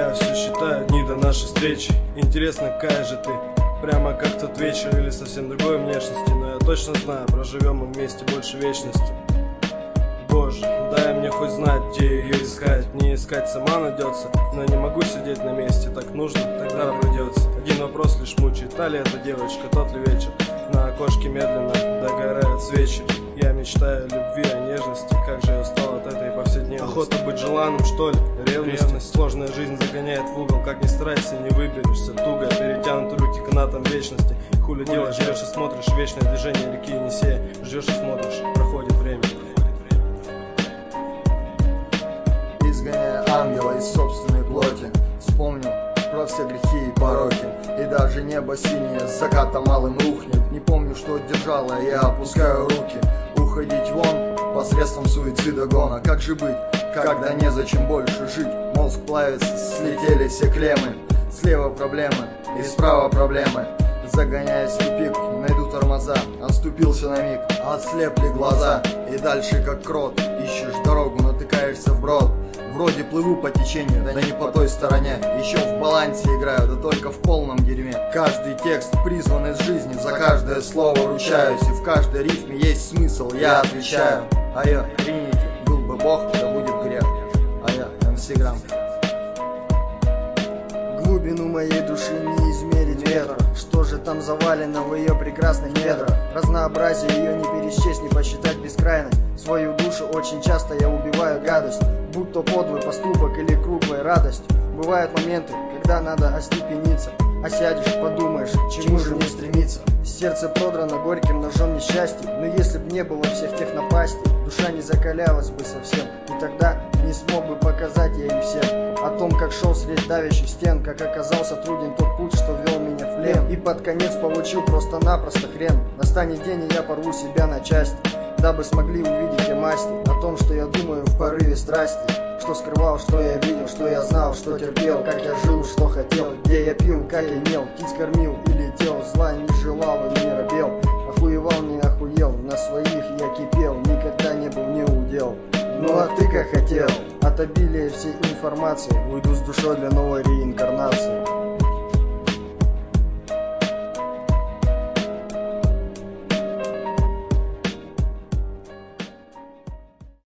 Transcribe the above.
Я все считаю дни до нашей встречи. Интересно, какая же ты? Прямо как тот вечер или совсем другой внешности. Но я точно знаю, проживем мы вместе больше вечности. Боже, дай мне хоть знать, где ее искать. Не искать сама найдется, но я не могу сидеть на месте. Так нужно, тогда придется. Один вопрос лишь мучает: та ли эта девочка, тот ли вечер? На окошке медленно догорают свечи. Я мечтаю о любви, о нежности. Как же я устал от этой повседневности. Охота быть желанным, что ли? Ревность. Сложная жизнь загоняет в угол. Как ни старайся, не выберешься. Туго перетянуты руки канатом вечности. Хули делаешь, ждешь и смотришь. Вечное движение реки Енисея. Ждешь и смотришь, проходит время. Изгоняя ангела из собственной плоти, вспомнил про все грехи и пороки. И даже небо синее с заката малым рухнет. Не помню, что держало, я опускаю руки. Уходить вон посредством суицида гона. Как же быть, когда незачем больше жить? Мозг плавится, слетели все клеммы. Слева проблемы и справа проблемы. Загоняясь в тупик, не найду тормоза. Отступился на миг, отслепли глаза. И дальше как крот, ищешь дорогу, натыкаешься в брод. Вроде плыву по течению, да не по той стороне. Еще в балансе играю, да только в полном дерьме. Каждый текст призван из жизни, за каждое слово ручаюсь. И в каждой рифме есть смысл, я отвечаю. А я Тринити, был бы Бог, да будет грех. А я МС Грамм. Глубину моей души не измерить ветра. Что же там завалено в ее прекрасных недрах? Разнообразие ее не пересчесть, не посчитать бескрайно. Свою душу очень часто я убиваю гадость, будь то подлый поступок или круглая радость. Бывают моменты, когда надо остепениться, а сядешь, подумаешь, к чему же мне стремиться. Сердце продрано горьким ножом несчастья, но если б не было всех тех напастей, душа не закалялась бы совсем, и тогда не смог бы показать я им всем о том, как шел средь давящих стен, как оказался труден тот путь, что вел меня в плен, и под конец получил просто-напросто хрен. Настанет день, и я порву себя на части, дабы смогли увидеть те масти о том, что я думаю в порыве страсти. Что скрывал, что я видел, что я знал, что терпел, как я жил, что хотел, где я пил, как я имел, птиц кормил и летел, зла не желал и не робел, охуевал, не охуел, на своих я кипел, никогда не был не удел. Ну а ты как хотел, от обилия всей информации уйду с душой для новой реинкарнации.